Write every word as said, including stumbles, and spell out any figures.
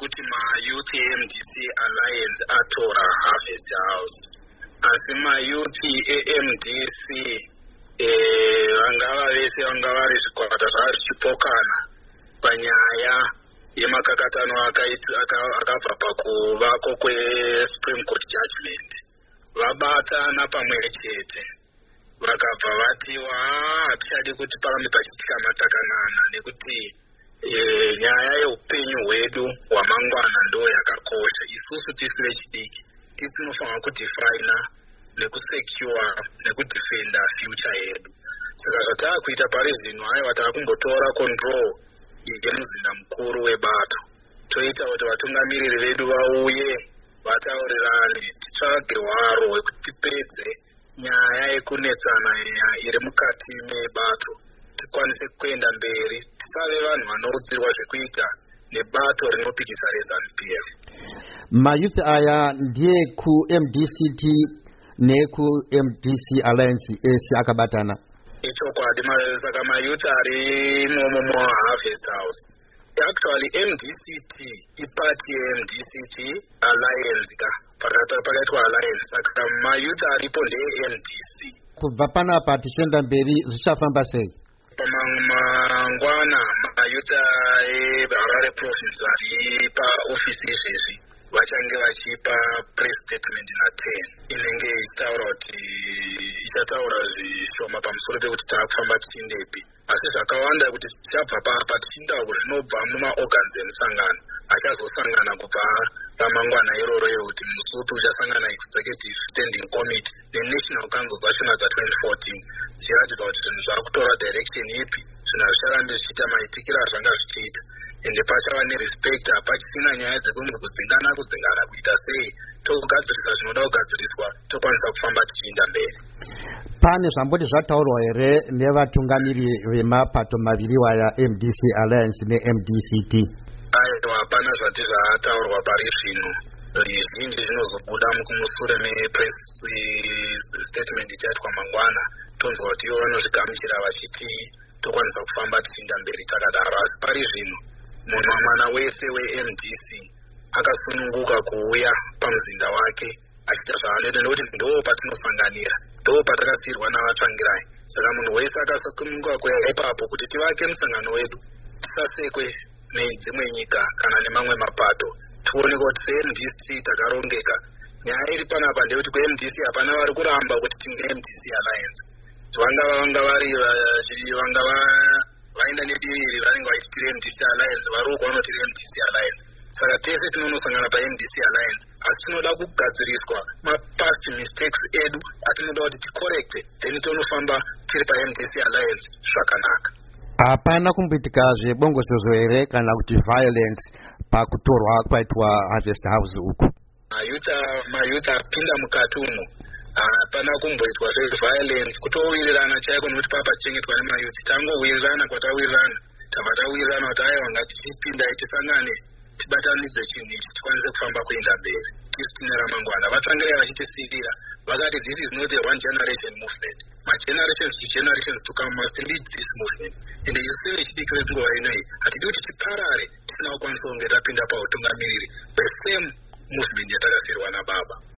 kuti mayouth e-M D C Alliance atora Harvest House, asi mayouth e-M D C vangava vese vanga vari zvikwata zvazvichipokana panyaya yemakakatano akabva pakuvako kweSupreme Court Judgment. Vabatana pamwe chete vakabva vatiwa hatichadi kuti parambe pachiitika matakanana nekuti nyaya yeupenyu hwedu hwamangwana ndo yakakosha. Isusu tisi vechidiki tinofanira kudefina nekusecure nekudefenda future yedu. Saka zvataakuita pari zvino aiwa taakumbotora control yemuzinda mukuru webato, toita kuti vatungamiriri vedu vauye vataurirane titsvage hwaro hwekuti tipedze nyaya yekunetsana iri mukati mebato, tikwanise kuenda mberi, tisave vanhu vanoudzirwa zvekuita nebato rinopikisa reZANU-P F. Mayouth aya ndiye ku M D C T neku M D C Alliance ese akabatana. Ichokwadi, saka mayouth ari imomo muHarvest House. Actually M D C T ipati ye-M D C T Alliance ka pakaitwa Alliance, saka mayouth aripo ndeye-M D C. Kubva panapa tichienda mberi zvichafamba sei? Pamangwana mayouth eHarare Province vari paofisi izvezvi vachange vachipa press statement na ten inenge ichitaura kuti ichataura zvishoma pamusoro pekuti taakufamba tichindepi, asi zvakawanda kuti tichabva papa tichinda kuzvinobva mumaorgans emusangano achazosangana kubva ramangwana iroro yekuti musutu uchasangana executive standing committee nenational council zvachona dza-twenty fourteen zvichiratidza kuti zvinhu zvaakutora direction ipi, zvinhu hazvicharambi zvichiita maitikiro azvanga zvichiita, ende pachava nerespect, hapachisina nyaya dzekunzi kudzingana kudzingana kuita sei, togadzirisa zvinoda kugadziriswa tokwanisa kufamba tichienda mberi. Pane zvamboti zvataurwa here nevatungamiri vemapato maviri waya M D C Alliance ne-M D C T? Aiwa, hapana zvati zvataurwa pari zvino. Zvizhinji zvinozobuda mukumusure mepress statement ichaitwa mangwana, tonzwa kuti ivo vanozvigamuchira vachiti tokwanisa kufamba tichienda mberi takadaro, asi pari zvino munhu mwana wese we-M D C akasununguka kuuya pamuzinda wake achiita zvaanoita nekuti ndo patinosanganira, ndo patakasiyirwa navatsvangirai. Saka munhu wese akasununguka kuuya ipapo kuti tivake musangano wedu, tisasekwe nedzimwe nyika kana nemamwe mapato, tione kuti se-M D C takarongeka. Nyaya iri panapa ndeyekuti ku-M D C hapana vari kuramba kuti tinge-M D C Alliance, vangava vanga vari vangava vaenda nediviri vanenge vachitira M D C Alliance, vari uko vanotira M D C Alliance. Saka tese tinonosangana pa-M D C Alliance, asi tinoda kugadziriswa mapast mistakes edu atinoda kuti ticorrecte, then tonofamba tiri pa-M D C Alliance zvakanaka. Hapana kumboitika zvebongozozo here kana kuti violence pakutorwa kwaitwa Harvest House uku? Mayouth apinda mukati umo hapana kumboitwa zveviolence, kutowirirana chaiko nokuti papa tichengetwa nemayouth, tangowirirana kwatawirirana, tabva tawirirana kuti aiwa ngatichipinda tisangane tibatanidze chinhu ichi tikwanise kufamba kuenda mberi tisi tine ramangwana. Vatsangirai vachitisirira vakati this is not a one generation movement, magenerations to generations to come must lead this movement, ende isu vechidiki venguva inoi hatidi kuti tiparare tisina kukwanisa kunge tapinda pautungamiriri the same movement yatakasiyirwa nababa.